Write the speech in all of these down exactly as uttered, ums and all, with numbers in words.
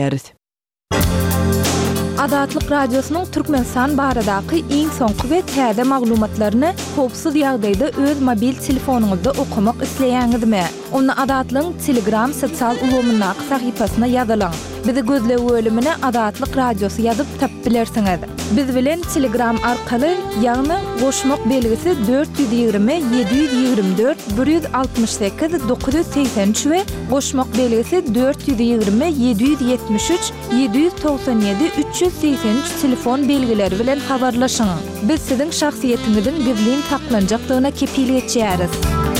Adatlyk Radiosynyň Türkmenistan baradaky iň soňky we täze maglumatlaryny howpsuz ýagdaýda öz mobil telefonuňyzda okumak isleýäňizmi? Onu Adatlyň Telegram sosial ulgamyna sahypasyna ýazylaň. Bizi gözlegi bölümine Adatlyk Radiosy ýazyp tap bilersiňiz. Biz bilen Telegram arkaly ýagny goşmak belgisi dört yüz ýygrimi yedi yüz ýygrimi dört bir yüz altymyş sekiz dokuz yüz seksen üç we goşmak belgisi dört yüz ýygrimi yedi yüz ýetmiş üç yedi yüz toksan ýedi üç yüz seksen üç telefon belgileri bilen habarlaşyň. Biz siziň şahsiýetiňiziň gizlin taklanjakdygyna kepillik etýäris.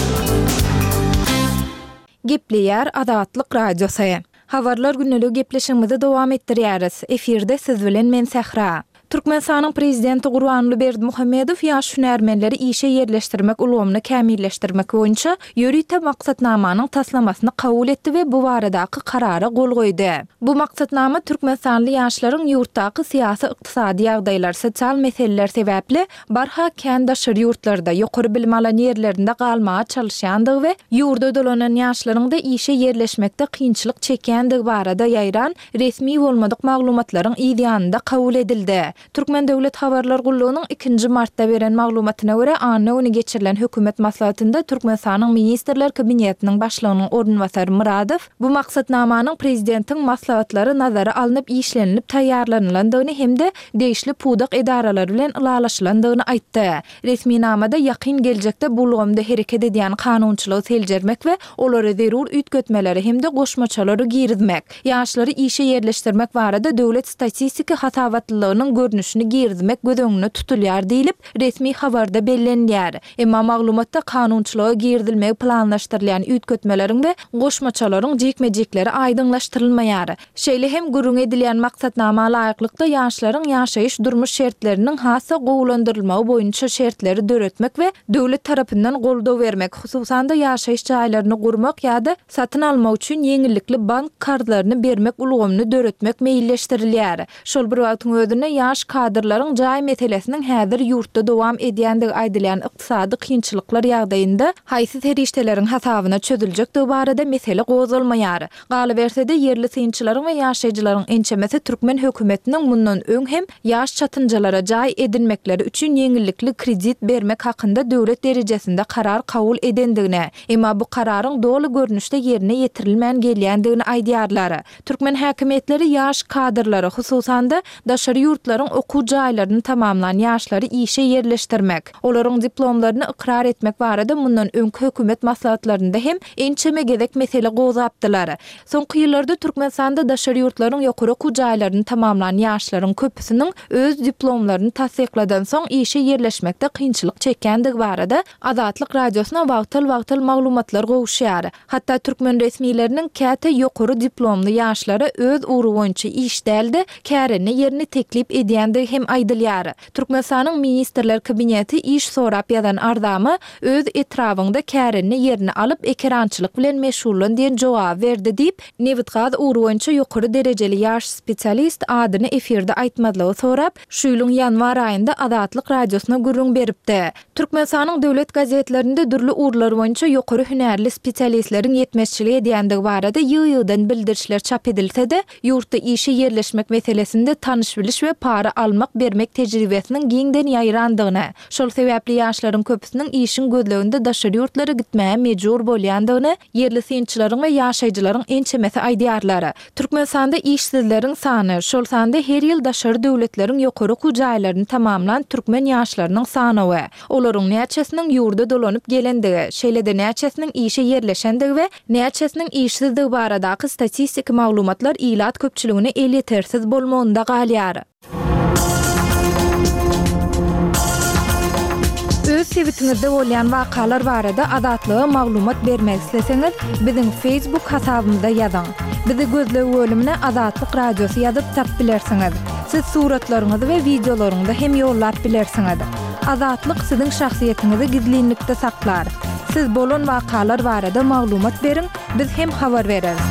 Gepleýär Adatlyk Radiosy. Habarlar günlük gepleşigimizi dowam etdirýäris. Efirde siz bilen men Sahra. Türkmenistanyň prezidenti Gurbanly Berdimuhammedow ýaş hünärmenleri işe yerleşdirmek ulgamyny kämilleşdirmek boýunça ýörüýte maksatnamanyň taslamasyny kabul etdi we bu baradaky karara gol goýdy. Bu maksatnama Türkmenistanly ýaşlaryň ýurtdaky syýasy ykdysady ýagdaýlar, sosial meseleler sebäpli barha kändaşyr ýurtlarda ýokary bilim alan ýerlerinde galmaga çalışýandygy we ýurda dolanan ýaşlaryň da işe yerleşmekde kynçylyk çekýändigi barada ýaýran resmi bolmadyk maglumatlaryň ýa-da kabul edildi. Türkmen Döwlet Habarlar Gullugynyň ikinji martda beren maglumatyna görä, anna ony geçirilen hökümet maslahatynda Türkmenistanyň Ministrler Kabinetiniň başlygynyň ornwasary Muradow bu maksatnamanyň prezidentiň maslahatlary nazara alınıp işlenilip taýýarlanylandygyny hemde deýişli pudak edaralar bilen ulalaşylandygyny aýtdy. Resmi namada ýakyn geljekde bu ulgamda hereket edýän kanunçylygy seljermek we olary zerur üýtgetmeleri hemde goşmaçalary girizmek, ýaşlary işe yerleşdirmek barada döwlet statistika hatawatllygynyň görnüşini girizmek gödöňüne tutulýar diýilip resmi habarda bellenýär. Emma maglumatda kanunçylyga girdilmegi planlaşdyrylýan üýtgetmeleriň we goşmaçalaryň jekmejekleri aýdyňlaşdyrylmaýar. Şeýle hem gürrüň edilýän maksatnama laýyklykda ýaşlaryň ýaşaýyş durmuş şertleriniň hasa gowlandyrylmagy boýunça şertleri döretmek we döwlet tarapyndan goldaw bermek, hususan da ýaşaýyş jaýlaryny gurmak ýa-da satyn almak üçin ýeňillikli bank kartlaryny bermek ulgamyny döretmek meýilleşdirilýär. Şol bir wagtyň özünde ýaş kadrlaryň jaý meselesiniň häzir ýurtda dowam edýändigi aýdylýan ykdysady kynçylyklar ýagdaýynda haýsy terişdeleriň hasabyna çözüljekdigi barada mesele gozulmaýar. Galy bersede yerli synçylaryň we ýaşaýjylaryň ençemesi Türkmen hökümetiniň mundan öň hem ýaş çatynjalara jaý edilmekleri üçin ýeňillikli kredit bermek hakynda döwlet derejesinde karar kabul edendigine, emma bu kararyň dolu görnüşde ýerine ýetirilmän gelýändigini aýdýarlar. Türkmen häkimetleri ýaş kadrlary, hususan da daşary ýurtlaryň okuw jaýlaryny tamamlanan ýaşlary işe yerleşdirmek, olaryň diplomlaryny ikrar etmek barada mundan öňki hökümet maslahatlarynda hem ençeme gezek mesele gozapdylar. Soňky ýyllarda Türkmenistanda daşary ýurtlaryň ýokary okuw jaýlaryny tamamlanan ýaşlaryň köpüsiniň öz diplomlaryny tasdikladan soň işe yerleşmekde kynçylyk çekýändigi barada Adatlyk Radiosyna wagtyl-wagtyl maglumatlar gowuşýar. Hatda Türkmen resmileriniň käte ýokary diplomly ýaşlary öz uğru boýunça işdäldi, käreni ýerini teklip edýändigi hem aýdylýar. Türkmenistanyň Ministrler Kabineti iş sorap ýazan ardamy öz etrafynda käreni ýerini alyp ekrançylyk bilen meşgullan diýen jogap berdi diýip Newitgaz uğru boýunça ýokary derejeli ýaş spesialist adyny efirde aýtmadlygy sorap, şu ýylyň ýanwar aýynda Adatlyk Radiosyna gürrüň beripdi. Türkmenistanyň döwlet gazetlerinde dürli uğurlar boýunça ýokary hünärli spesialistleriň ýetmezçiligi edýändigi barada ýygy-ýygydan bildirişler çap edilse-de, ýurtda işe yerleşmek meselesinde tanış biliş we para almak bermek tejribesiniň giňden ýaýrandygyny, şol sebäpli ýaşlaryň köpüsiniň işin gözleginde daşary ýurtlara gitmäge mejbur bolýandygyny yerli synçylaryň we ýaşaýjylaryň ençemesi aýdýarlar. Türkmenistanda işsizleriň sany, şol sanda her ýyl daşary döwletleriň ýokary okuw jaýlaryny tamamlanan türkmen ýaşlarynyň sany we olaryň näçesiniň ýurda dolanyp gelendigi, şeýle-de näçesiniň işe yerleşendigi we näçesiniň işsizligi baradaky statistik maglumatlar ilat köpçüligini el ýetersiz bolmagynda galýar. Öz sewitingizde bolýan wakalar barada adatlyga maglumat bermek isleseňiz, biziň Facebook hasabymyzda ýazyň. Bizi gözlegi bölümine Adatlyk Radiosy ýazyp tap bilersiňiz. Siz suratlaryňyzy we videolaryňyzy hem ýollap bilersiňiz. Adatlyk siziň şahsiýetiňizi gizlinlikde saklar. Siz bolan wakalar barada maglumat beriň, biz hem habar bereriz.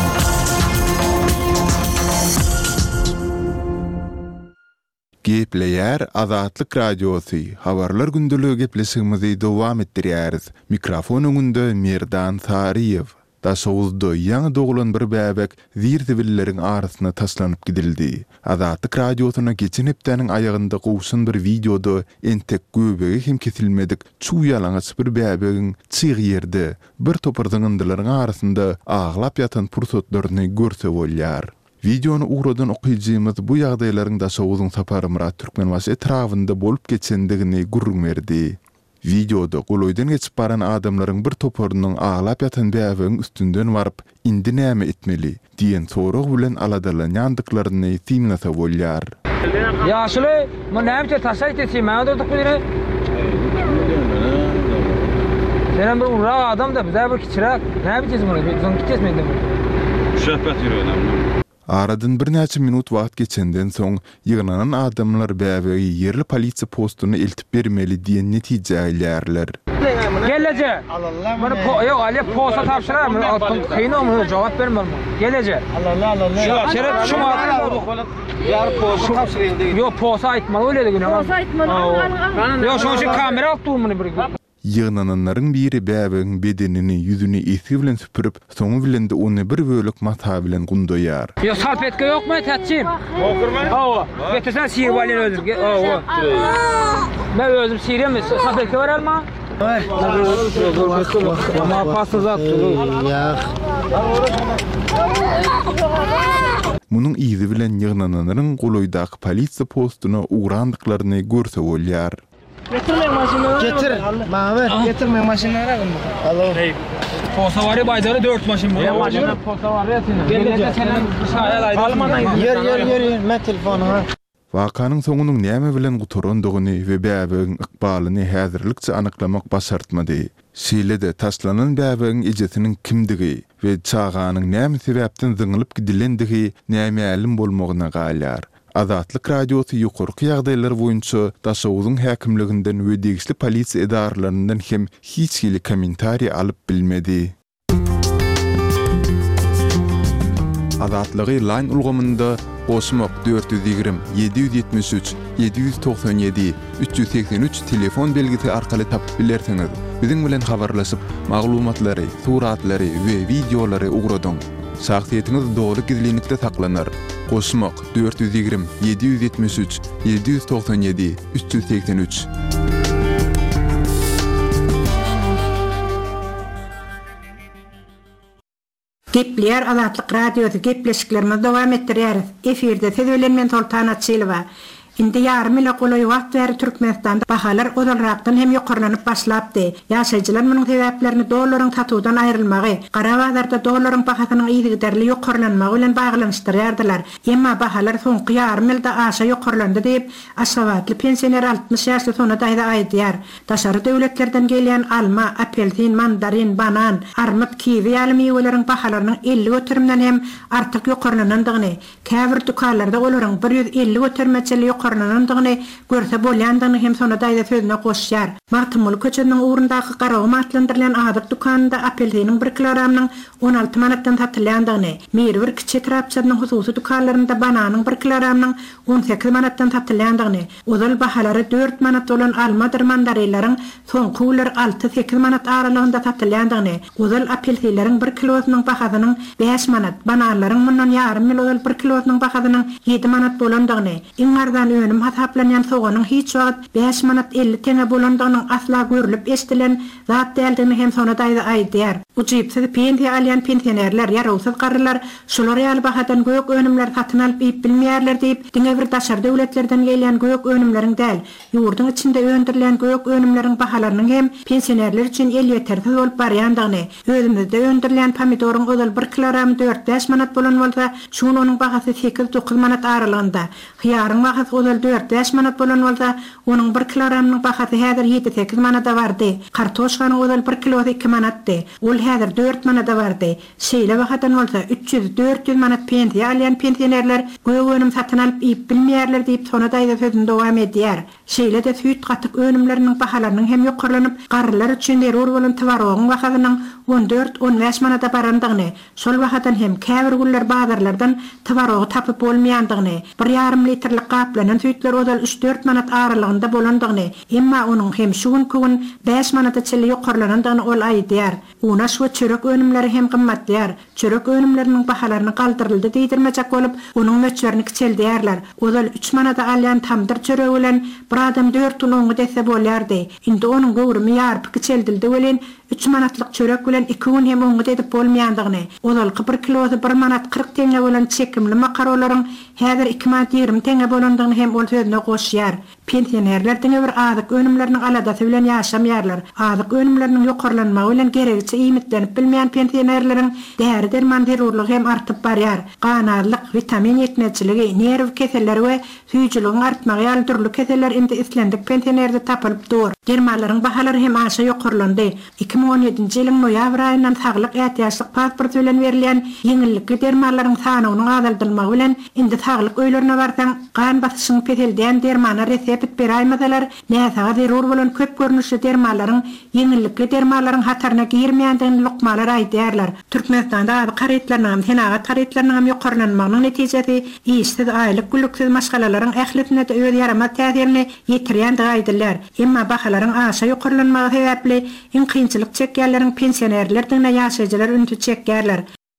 Gepleýär Adatlyk Radiosy. Habarlar gündüligi gepleşigimizi dowam etdirýäris. Mikrofon öňünde Merdan Sariýew. daşawuzda ýaňy dogulan bir bäbek zirtibillerin arasına taslanyp gidildi. Azatlyk radiosyna geçen hepdeniň ayagynda gowşun bir videoda entek göbegi hem kesilmedik çuw ýalaňaç bir bäbegiň çyg ýerde bir topurdyň yndylaryň arasynda aglap ýatan pursatlaryny görse bolýar. Videonu uğradan okuyucumuz bu ýagdaýlaryň daşawuzyň Sapary Murat Türkmenbaşy etrafynda bolup geçendigini gurrunmerdi. Videoda goloýdan geçip baran adamlaryň bir topurynyň aglap ýatan bäbegiň üstünden baryp indi näme etmeli diýen sorag bilen aladalanýandyklaryny tiňlasa bolýar. Ýaşly, men näme taşaýt etýän mäňe durduk bilen. Sen bir ura adam da bize bir kiçirak. Näme diýeň bunu? Soň gitmedi mi? Şöhbet ýörenem. Aradan bir näçe minut wagt geçenden soň ýygnanan adamlar bäbegi ýerli polisiýa postuny eltip bermeli diýen netije alýarlar. Gelece. Bunu ýok, ali posta tapşyrar, bunu altyn kynamy jogap bermem. Gelece. Allah Allah Allah. Şerat şuma ýar posta tapşyryň. Ýok, posta aýtmaly öyle de. Posta aýtmaly. Ýok, şoň şu kamera aldymy bir. Ýygnananlaryň biri bäbegiň bedenini, ýüzüni esi bilen süpürüp, soňu bilen de ony bir bölük mata bilen gundoýar. Ýok, salpetke ýokmy täçim? Okurma? Hawa. Getirsen sir balen öldür. Hawa. Ben özüm sirem, salpetke bar alma. Ama pasy zat. Munyň izi bilen ýygnananlaryň goloýdaky polisiýa postuna uğrandyklaryny görse bolýar. Getirme maşinleri. Getir. Mavi. Getirme maşinleri. Alo. Posta var ya baydara dört maşin bu. Maşinler posta var ya senin. Gelede senin şayal Almandan yer yer yer me telefonu ha. Wakanyň soňunyň näme bilen guturandygyny we bäbegiň ykbalyny häzirlikçe anyklamak başartmady. Şeýle-de taslanan bäbegiň ejesiniň kimdigi we çağanyň näme sebäpden zyňylyp gidilendigi näme älim bolmagyna galýar. Azatlyk radiosy ýokurky ýagdaýlar boýunça daşawuzyň häkimliginden we degişli polisiýa edarlaryndan hem hiç hili kommentari alyp bilmedi. Azatlygy line ulgamynda Goşmak dört yüz ýigrim yedi yüz ýetmiş üç yedi yüz toksan ýedi üç yüz seksen üç telefon belgisi arkaly tapyp bilersiňiz. Biziň bilen habarlaşyp maglumatlary, suratlary we videolary ugradyň. Şahsiýetiniz dogry gizlilikde saklanar. Goşmak dört yüz ýigrim yedi yüz ýetmiş üç yedi yüz toksan ýedi üç yüz seksen üç. Gepler Azatlyk radioda gepleşiklerimiz dowam etdirýäris. Eferde Tezölenmen Toltan Atçylova. Indi ýarym ile goloý wagt bäri Türkmenistanda bahalar odalrakdan hem ýokarlanyp başlapdy. Ýaşaýjylar munyň sebäplerini dollaryň tatudan aýrylmagy, Garabazarda dollaryň bahasynyň ýygyderli ýokarlanmagy bilen baglanyşdyrýardylar. Emma bahalar soňky ýarym ýylda aşa ýokarlandy diýip Aşgabatly pensioner altmış ýaşly sona daýda aýdýar. Daşary döwletlerden gelýän alma, apelsin, mandarin, banan, armut, kiwi ýaly meweleriň bahalarynyň elli götürümden hem artyk ýokarlanandygyny, käbir dukanlarda olaryň bir yüz elli götürmeçeli ýokarlanandygyny görse bolýandygyny hem sona daýda sözüne goşýar. Martymul köçeniň ugrundaky garawy matlandyrılan adyk dukanynda apelsiniň bir kilogramynyň on alty manatdan satylýandygyny, mer bir kiçik trapçanyň hususy dukanlarynda bananyň bir kilogramynyň on sekiz manatdan satylýandygyny, ozal bahalary dört manat bolan alma mandarinlaryň soňky ular alty sekiz manat aralygynda satylýandygyny, ozal apelsinleriň bir kilosynyň bahasynyň beş manat, bananlaryň mundan ýarym mil ozal bir kilosynyň bahasynyň yedi manat bolandygyny, iň ardan önüm hasaplanýan soganyň hiç wagt beş manat elli tenge bolandygynyň asla görülip eşdilen zat däldigini hem sona daýda aýdýar. Uçypsy pensiýa alýan pensionerler, ýarawsyz garrylar şolar ýaly bahadan göýük önümler satyn alyp bilmeýärler diýip diňe bir daşary döwletlerden gelýän göýük önümleriň däl, ýurduň içinde öndirilen göýük önümleriň bahalarynyň hem pensionerler üçin el ýetersiz bolup barýandygyny, özümizde öndirilen pomidoryň özal bir kilogram dört beş manat bolan bolsa, şuň onuň bahasy sekiz dokuz manat aralygynda. Hyýaryň bahasy özal dört beş manat bolan bolsa, onuň bir kilogramynyň bahasy häzir yedi sekiz manata bardy. Kartoşkanyň özal bir kilosy iki manatdy. Ol häzir dört manata bardy. Şeýle bahadan bolsa üç yüz dört yüz manat pensiýa alýan pensionerler göýük önüm satyn alyp bilmeýärler diýip sona daýda sözünde dowam edýär. Şeýle de süýt gatyk önümleriniň bahalarynyň hem ýokarlanyp, garrylar üçin derur bolan tywarogyň bahasynyň on dört on beş manata barandygyny, şol bahadan hem käbir günler bazarlardan tywarogy tapyp bolmaýandygyny, bir ýarym litrlik gaplanan Türkmenden tüýtler odal üç dört manat aralygynda bolandygyny, emma onuň hem şu gün beş manata çeli ýokarlanandygyny ol aýdýar. Una şu çörek önümleri hem gymmatdyar. Çörek önümleriniň bahalaryny galdyryldy diýdirmejek bolup, onuň möçlerini kiçeldiýärler. Odal üç manata alýan tamdyr çöregi bilen bir adam dört ulungy dese bolýardy. Indi onuň gowrumy ýarpy kiçeldildi bilen üç manatlyk çörek bilen iki gün hem oňa edip bolmaýandygyny, odal bir kilosy bir manat kırk teňe bilen çekimli makarolaryň häzir iki manat ýigri teňe bolandygyny hem ol sözüne goşýar. Pensionerler diňe bir azyk önümlerini aladasy bilen ýaşamýarlar. Azyk önümleriniň ýokarlanmagy bilen geregiçe iýmitlenip bilmeýän pensionerleriň däri derman zerurlygy hem artyp barýar. Ganarlyk, vitamin ýetmezçiligi, nerw keselleri we süýjüligiň artmagy ýaly türlü keseller indi islendik pensionerde tapylyp dur. Dermanlaryň bahalary hem aşa ýokarlandy. iki bin on ýedinji ýylyň noýabr aýyndan saglyk ähtiýaçlyk pasport bilen berilýän ýeňillikli dermanlaryň sanynyň azaldylmagy bilen indi saglyk öýlerine barsaň gan basyşyny petelden dermana resept berýärler. Näçe zerur bolan köp görnüşli dermanlaryň ýeňillikli dermanlaryň hataryna girmeýändigini lukmalar aýdýarlar. Türkmenistanda garetleriniň henaga garetleriniň ýokarlanmagynyň netijesi işsiz aýlyk gülüksiz maşgalalaryň ähletine de öz ýaramaz täsirini ýetirýändigi aýdylýar. Emma bahalaryň aşa ýokarlanmagy sebäpli iň kynçylyk çekýärleriň pensionerler diňe ýaşaýjylar üntü çekýärler.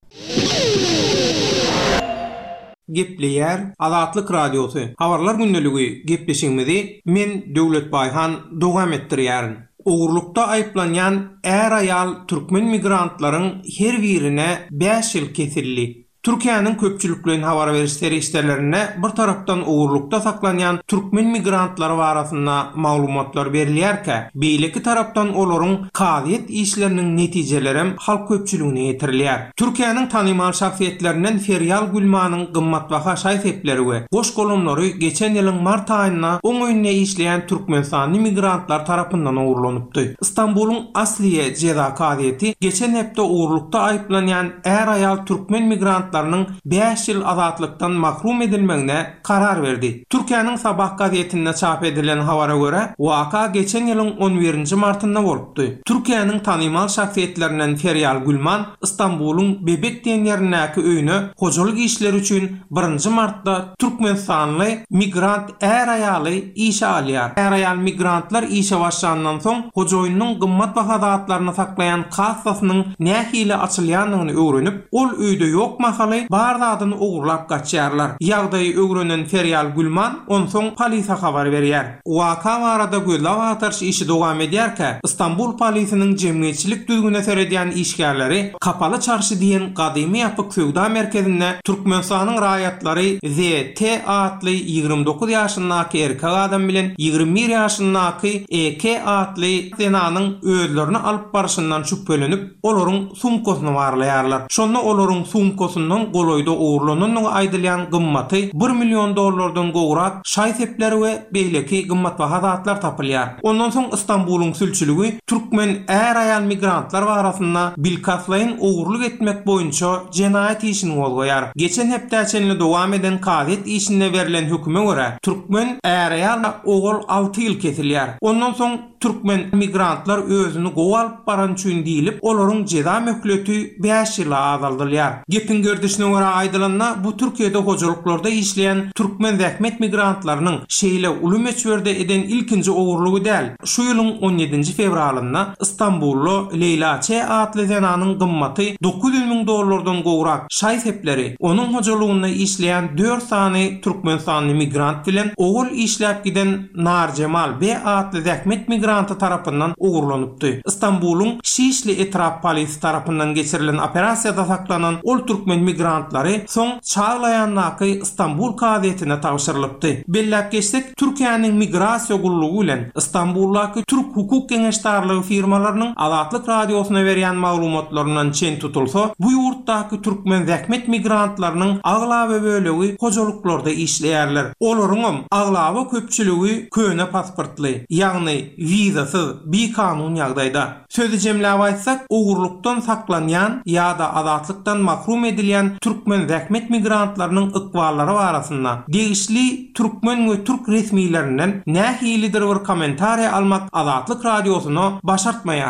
Gepleýär Azatlyk radiosu. Habarlar günneligi gepleşigimizi men Döwlet Baýhan dowam etdirýärin. Ugurlukda aýplanýan är aýal türkmen migrantlaryň her birine beş ýyl kesildi. Türkiýanyň köpçüliklen habar berişleri işlerlerine bir tarapdan ugurlukda saklanýan türkmen migrantları barasynda maglumatlar berilýärkä, beýleki tarapdan olaryň kaýet işleriniň netijeleri halk köpçüligine ýetirilýär. Türkiýanyň tanymal şahsiýetlerinden Feryal Gülmanyň gymmatbaha şaýsepleri we goş golumlary geçen ýylyň mart aýynda oň öňüne işleýän türkmenistany migrantlar tarapyndan ugurlanypdy. Istanbulyň Asliye Ceza Kaýety geçen hepde ugurlukda aýplanýan är aýal türkmen migrant beş ýyl azatlykdan mahrum edilmegine karar berdi. Türkiýanyň Sabah gazetinde çap edilen habara göre waka geçen ýylyň on birinji martynda bolupdy. Türkiýanyň tanymal şahsiýetlerinden Feryal Gülman Istanbulyň Bebek diýenlerindäki öýüne hojalyk işleri üçin birinji martda türkmenistanly migrant är aýaly işe alýar. Är aýal migrantlar işe başlandan soň hojaýynyň gymmat baha zatlaryny saklayan kassasynyň nähili açylýandygyny öwrenip, ol öýde ýokma bardadan ugurlap gaçýarlar. Ýagdaýy öwrenen Feryal Gülman on soň polisa habar berýär. Waka barada gözlap atarş işi dowam edýärkä, Istanbul polisiniň jemgyýetçilik düzgüne seredýän işgärleri Kapaly çarşy diýen gadymy ýapyk söwda merkezinde Türkmenistanyň raýatlary Z T adly ýygrimi dokuz ýaşyndaky erkek adam bilen ýygrimi bir ýaşyndaky E K adly senanyň özlerini alyp barşyndan şüphelenip, olaryň sumkosyny barlaýarlar. Şonda olaryň sumkosyny goloyda uğurlananyň aýdylýan gymmaty bir million dollardan gowrak şaýsepleri we beýleki gymmatbaha zatlar tapylýar. Ondan soň Istanbulyň sülçüligi türkmen är aýal migrantlar barasynda bilkaslaýyn ugurluk etmek boýunça jenaýat işini bolýar. Geçen hepdäçenli dowam eden kaýet işine berilen höküme görä türkmen är aýal ogul alty ýyl kesilýär. Ondan soň türkmen migrantlar özüni gowalyp baran üçin diýilip, olaryň jeda möhleti beş ýyla azaldylýar. Gepin gördüşine göre aýdylanyna bu Türkiýede hojalyklarda işleyen türkmen zähmet migrantlarynyň şeýle uly meçberde eden ilkinji ugurlugy däl. Şu ýylyň on ýedinji fevralynda Istanbullu Leyla Ç adly zananyň gymmaty dokuz yüz miň dollardan gowrak şaýsepleri onuň hojalygyna işleyen dört sany türkmenistany migrant bilen ogul işläp giden Nar Cemal B adly zähmet migranty tarapyndan ugurlanypdy. Istanbulyň Şişli etrap polisi tarapyndan geçirilen operasiýada saklanan ol türkmen migrantlary soň çağlayanlaky Istanbul gazetine tagşyrylypdy. Belläp geçsek, Türkiýanyň migrasiýa gullugy bilen Istanbuldaky Türk hukuk geňeşdarlygy firmalarynyň Azatlyk radiosuna berýän maglumatlarynyň çen tutulsa, bu ýurtdaky türkmen zähmet migrantlarynyň aglaby bölegi hojalyklarda işleýärler. Olaryň aglaby köpçüligi köne pasportly, ýagny wizasyz bir kanun ýagdaýda. Sözü jemläp aýtsak, ugurlukdan saklanýan ýa-da azatlykdan mahrum edilýän türkmen zähmet migrantlarynyň ykballary barasynda degişli türkmen we türk resmiýetlerinden nähilidir bir kommentariýa almak Azatlyk radiosyny başartmaýar.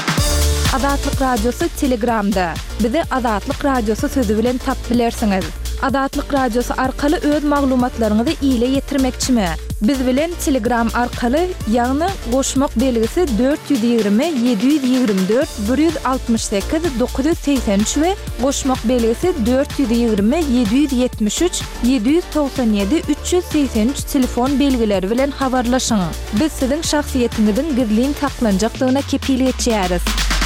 Azatlyk radiosu Telegramda. Bizi Azatlyk radiosu sözü bilen tap bilersiňiz. Adatlyk radiosu arkaly öz maglumatlaryňyzy ýyle ýetirmekçimi? Biz bilen Telegram arkaly, ýagny goşmak belgisi dört yüz ýygrimi yedi yüz ýygrimi dört bir yüz altmış sekiz dokuz yüz seksen üç we goşmak belgisi dört yüz ýygrimi yedi yüz yetmiş üç yedi yüz doksan ýedi üç yüz seksen üç telefon belgileri bilen habarlaşyň. Biz siziň şahsiýetiňiziň gizliň saklanjaklygyna kepillik etýäris.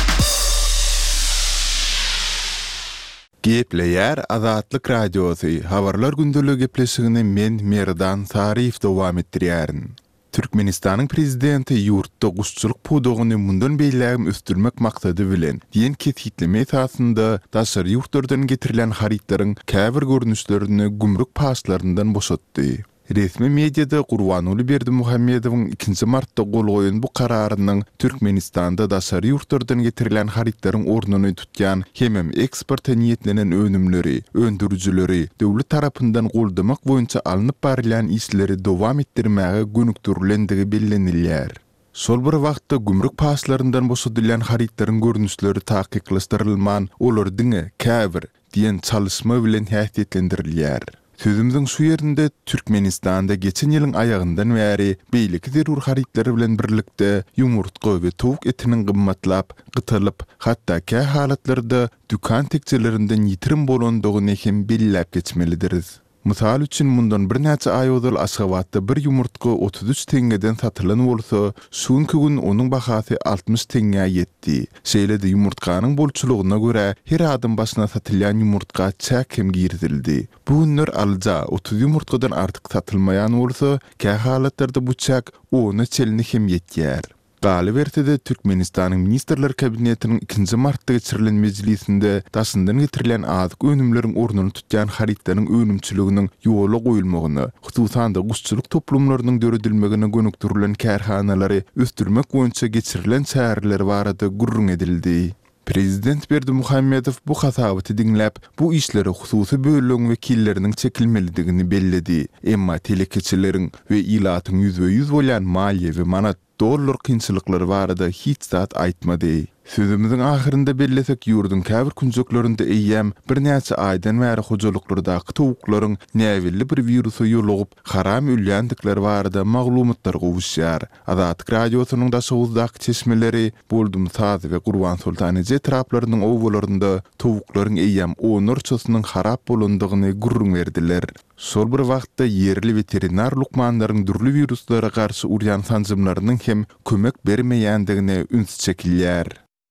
Gepleýär Azatlyk radiosu habarlar gündüligi gepleşigini men Merdan Sarif dowam etdirýärin. Türkmenistanyň prezidenti ýurtda guşçuluk pudugyny mundan beýlägim üstürmek maksady bilen diýen kethitleme esasynda daşary ýurtlardan getirilen haritlaryň käbir görnüşlerini gümrük paslaryndan boşatdy. Resmi mediada Gurbanuly Berdimuhammedowyň ikinji martda gol goýan bu kararynyň Türkmenistanda daşary ýurtlardan getirilen haritlaryň ornuny tutýan hemem eksporta niýetlenen önümleri, öndürüjileri döwlet tarapyndan goldamak boýunça alınıp barilen işleri dowam etdirmäge gönükdürilendigi bellenilýär. Sol bir wagtda gümrük paslaryndan boşadylan haritlaryň görnüşleri takyklastyrylman, olardyň käbir diýen çalışma bilen häsiýetlendirilýär. Sözümüzün şu yerinde Türkmenistanda geçen ýylyň ayagyndan bäri beýlik zerur haritlary bilen birlikde ýumurtga we towuk etiniň gymmatlap, gytylyp, hatda kä halatlarda dükan tekçelerinden ýitirim bolandygyny hem belläp geçmelidiriz. Mysal üçin mundan bir näçe ay ozal Aşgabatda bir ýumurtga otuz üç tengeden satylan bolsa, şuňky gün onuň bahasy altmış tenge ýetdi. Şeýle-de ýumurtkanyň bolçulugyna görä her adam başyna satylýan ýumurtka çäkem girdildi. Bu günler alja otuz ýumurtkadan artyk satylmaýan bolsa, kä halatlarda bu çäk onu çelini hem ýetýär. Galy bertede Türkmenistanyň Ministrler Kabinetiniň ikinji martda geçirilen mejlisinde daşyndan getirilen azyk önümleriň ornuny tutýan haritlaryň önümçiliginiň ýola goýulmagyny, hususan da guşçuluk toplumlarynyň döredilmegine gönükdirilen kärhanalary östürmek boýunça geçirilen çäreler barada gurrun edildi. Prezident Berdimuhammedow bu hasabaty diňläp, bu işleri hususy bölegň wekilleriniň çekilmelidigini belledi. Emma telekeçileriň we ilatyň yüzde yüz bolan maliýe we manat dollar kynçylyklary barada hiç zat aýtmady. Sözümüzün ahirinde bellesek ýurdun käbir kunjuklarynda eýýäm bir näçe aýdan bäri hojalyklary towuklaryň näwilli bir virusy ýolugyp haram ülýändikleri barada maglumatlar gowuşýar. Azatlyk radiosynyň da şowuzdaky çeşmeleri Boldum Saz we Gurban Sultanyje traplarynyň owularyna towuklaryň eýýäm onurçysynyň harap bolandygyny gurrun berdiler. Sol bir wagtda yerli veterinar lukmanlaryň dürli viruslara garşy urýan sanjymlarynyň hem kömek bermeýändigine üns çekilýär.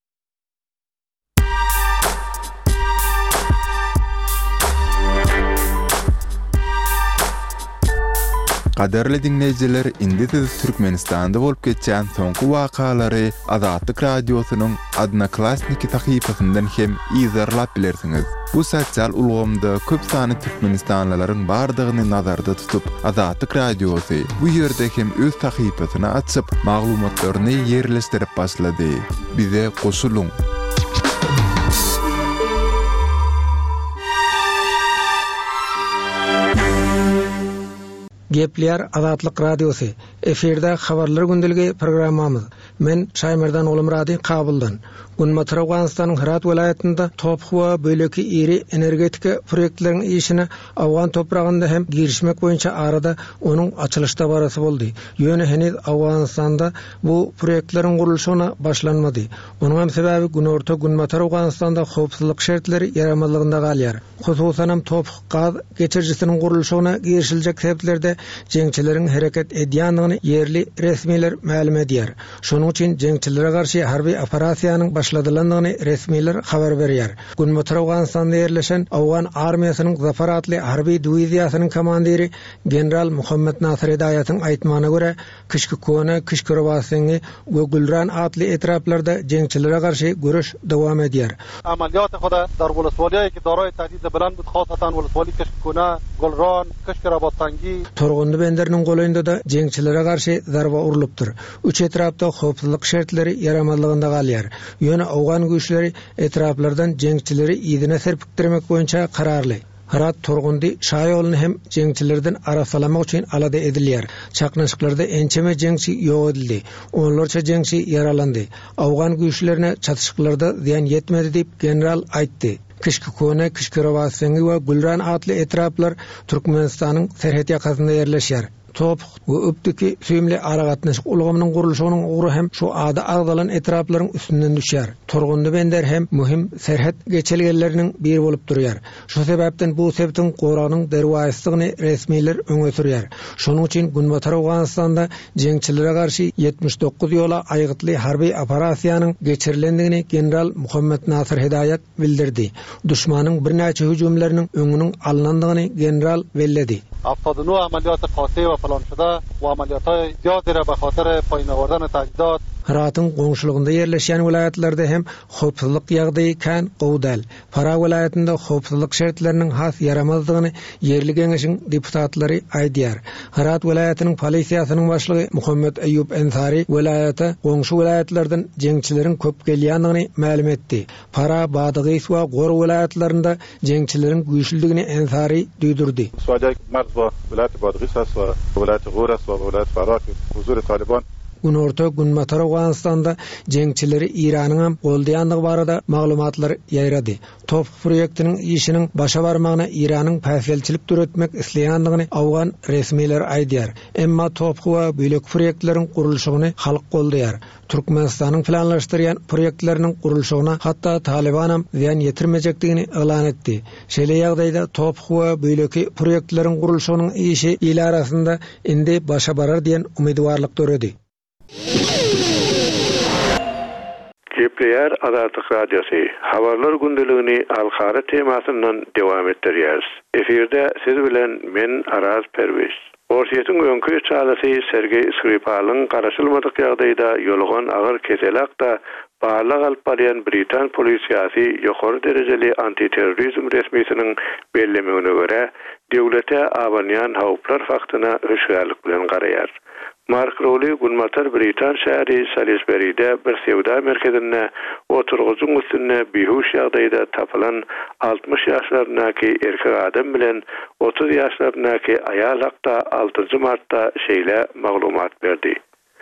Kaderli dinleyiciler, indi siz Türkmenistanda bolup geçen soňky wakalary Azatlyk radiosynyň Adnaklasniki sahypasyndan hem izarlap bilersiňiz. Bu sosial ulgamda köp sany Türkmenistanlylaryň bardygyny nazarda tutup, Azatlyk radiosy bu ýerde hem öz sahypasyny açyp, maglumatlaryny ýerleşdirip başlady. Bize goşuluň. Gepleýär Azatlyk radiosu. Eferde habarlar gündüligi programmamyz. Men Şaýmerdan Olumrady Kabuldan. Gunmatyr Awganystanyň Herat welaýatynda tophuwa böleki iri energetika proýektleriň işine Awgan topragynda hem girişmek boýunça arada onuň açylışda barasy boldy. Ýöne heniz Awganystanda bu proýektleriň gurulşyna başlanmady. Onuň hem sebäbi günorta Gunmatyr Awganystanda howpsuzlyk şertleri ýaramadlygynda galýar. Hususan hem topuk gaz geçirjisiniň gurulşyna girişiljek sebeplerde jeňçileriň hereket edýändigini yerli resmiler ma'lum edýär. Şonuň üçin jeňçilere garşy harby operasiýanyň başladylandygyny resmiler habar berýär. Gunmatyr Awganystanda ýerleşen Awgan armiýasynyň Zafar atly harby diwiziýasynyň komandiri general Muhammed Nasir Hidayatyň aýtmagyna görä, Kışky Kona, Kışky Robasyny we Gulran atly etraplarda jeňçilere garşy görüş dowam edýär. Amaliyat hoda dar Woloswaliýa ki daroy tahdid bilen hasatan Woloswali, Kışky Kona, Gulran, Kışky Robasyny Torgundy benderiniň goýunda da jeňçilere garşy zarba urulypdyr. Üç etrapda howpsuzlyk şertleri ýaramadlygynda galýar. Ýöne Awgan güýçleri etraplardan jeňçileri ýedine serpikdirmek boýunça kararly. Herat Torgundy şaýolyny hem jeňçilerden arasalamak üçin alada edilýär. Çaknaşyklarda ençeme jeňçi ýok edildi. Onlarça jeňçi yaralandy. Awgan güýçlerine çatışyklarda ziýan ýetmedi diýip general aýtdy. Kişkikone, Kişkirovasfengi we Gulran adly etraplar Türkmenistanyň serhet ýakasynda ýerleşýär. Top we öpdüki süýümli aragatnaşyk ulgamynyň gurulşynyň ugry hem şu ada agdalan etraplaryň üstünden düşýär. Turgundy bender hem mühim serhet geçelgenleriniň biri bolup durýar. Şu sebäpden bu sebäpden goranyň derwaýsylygyny resmiler öňe sürýär. Şonuň üçin Gunbatar Awganistanda jeňçilere garşy yetmiş dokuz ýola aýgytly harby operasiýanyň geçirilendigini general Muhammed Nasir Hidayat bildirdi. Düşmanyň bir näçe hüjümleriniň öňüniň alynandygyny general belledi. افتادنو عملیات خاصه و پلان شده و عملیات های زیادی را به خاطر پایین آوردن تجهیزات Hıratın goňşulygynda ýerleşýän vilayatlarda hem howpsuzlyk ýagdaýy kan gowdal. Para vilayatynda howpsuzlyk şertleriniň has yaramazdygyny yerli geňeşiň deputatlary aýdýar. Hırat vilayatynyň polisiýasynyň başlygy Muhammed Eyyub Ensari vilayata goňşy vilayatlardan jeňçileriň köp gelýändigini ma'lum etdi. Para, Badygy we Gor vilayatlarynda jeňçileriň güýçlüligini Ensari duýdurdy. Suwajak Marz we vilayat Badygy we vilayat Gor we vilayat Faraq huzur Taliban Günorta Gunbatar Awganistanda jeňçileri İranyň hem goldaýandygy barada maglumatlar ýaýrady. Top proýektiniň işiniň başa barmagyna İranyň päsgelçilik türetmek isleýändigini Awgan resmiler aýdýar. Emma top we bölek proýektleriň gurulşygyny halk goldaýar. Türkmenistanyň planlaşdyrýan proýektleriniň gurulşygyna hatda Taliban hem ziýan ýetirmejekdigini elan etdi. Şeýle ýagdaýda top we böleki proýektleriň gurulşygynyň işi ýyl arasynda indi başa barar diýen umydwarlyk göredi. Gepleýär Azatlyk Radiosu. Habarlar gündeligini alkara temasyndan dowam etdirýär. Eferde siz bilen men Araz Perwiz. Orsiýetin öňkü çalasy Sergey Skripal'yň garaşylmadyk ýagdaýda ýolgan agyr keselakda barlyk alyp barýan Britan polisiýasy ýokary derejeli antiterrorizm resmiýetiniň bellemegine görä döwlete awanýan howplar faktyna höşgärlik bilen garaýar. Mark Rowley Gunbatar Britan şäheri Salisbury'de bir sewda merkezinde oturgucun üstüne bihuş ýagdaýda tapylan altmış ýaşlarynaky erkek adam bilen otuz ýaşlarynaky aýal hakda altıncı martda şeýle maglumat berdi.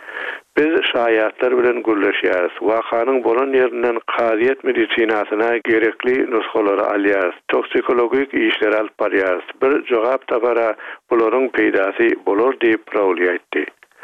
Biz şaýatlar bilen gürleşýäris. Wakanyň bolan ýerinden kaziýet medisinasyna gerekli nusgalary alýar. Toksikologik işler alyp barýar. Bir jogap tapara bularyň peýdasy bolar diýip Rowley aýtdy.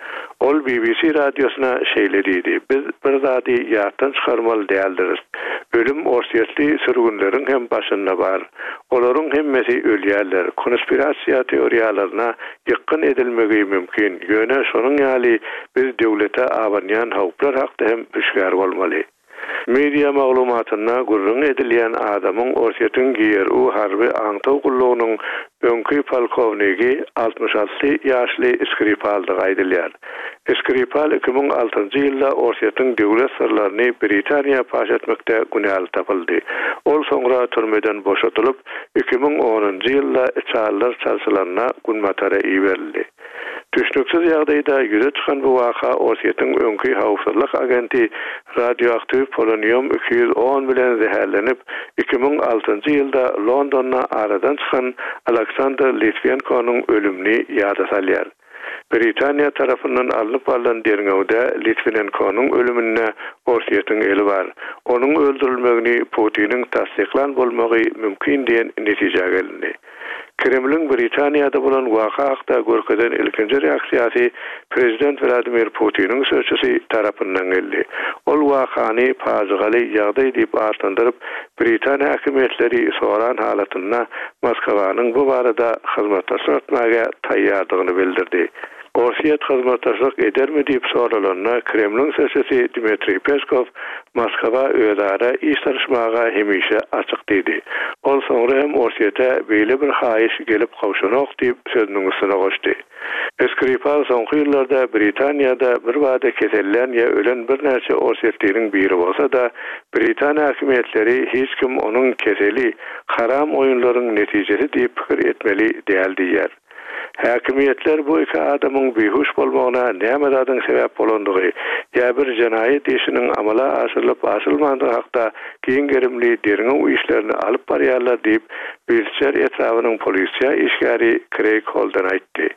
Ol B B C radyosuna şeýle diýdi. Biz bir zady ýatdan çykarmaly däldiris. Ölüm orsiýetli sürgünleriň hem başynda bar. Olaryň hemmesi ölýärler. Konspirasiýa teoriýalaryna ýykyn edilmegi mümkin. Ýöne şonuň ýaly biz döwlete awanýan howplar hakda hem düşgär bolmaly. Media maglumatyna gurrun edilýän adamyň orsiýetiň giýer u harby aňtaw gullugynyň öňkü polkowniki altmış alty ýaşly Skripaldyg aýdylýar. Skripal iki bin altıncı ýylda orsiýetiň döwlet sirlerini Britaniýa paş etmekde günäli tapyldy. Ol soňra türmeden boşatylyp iki bin onuncu ýylda çağlar çalsalaryna Gunbatara iberildi. Düşnüksiz ýagdaýda ýüze çykan bu waka orsiýetiň öňkü howpsuzlyk agenti radioaktiw polonium iki yüz on bilen zehärlenip iki bin altıncı ýylda Londonna aradan çykan Alexander Litvinenko'nyň ölümini ýada salýar. Britaniýa tarapyndan alınıp barylan derňewde Litvinenko'nyň ölümine orsiýetiň eli bar. Onuň öldürilmegini Putiniň tasdiklan bolmagy mümkin diýen netije geldi. Kremlin Britaniýada bolan waka hakda görkezden ilkinji reaksiýasy Prezident Vladimir Putiniň sözçüsi tarapyndan geldi. Ol wakany pazygaly ýagdaý diýip artandyryp Britaniýa häkimetleri soran halatyna Moskwanyň bu barada hyzmatdaşlyk etmäge taýýardygyny bildirdi. Orsiýet hyzmatdaşlyk edermi diýip soralanna Kremlin sözçüsi Dmitri Peskov Moskwa öýdara iştirişmaga hemişe açyk dedi. Ol soňra hem orsiýete beýle bir haýyş gelip gawşanak diýip sözüniň üstüne goşdy. Skripal soňky ýyllarda Britaniýada bir wada kesellen ýa ölen bir näçe orsiýetleriň biri bolsa da Britaniýa häkimetleri hiç kim onuň keseli haram oýunlaryň netijesi diýip pikir etmeli däl diýär. Häkimetler bu iki adamyň behuş bolmagyna näme zadyň sebäp bolandygy ýa bir jinaýat işiniň amala aşyrylyp aşylmandygy hakda giň gerimli derňe u işlerini alyp barýarlar diýip Wiltshire etrawynyň polisiýa işgäri Craig Holden aýtdy.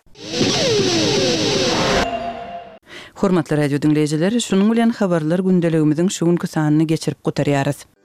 Hormatly radio dinleýijiler, şunuň bilen habarlar gündeligimiziň şu günkü sanyny geçirip gutarýarys.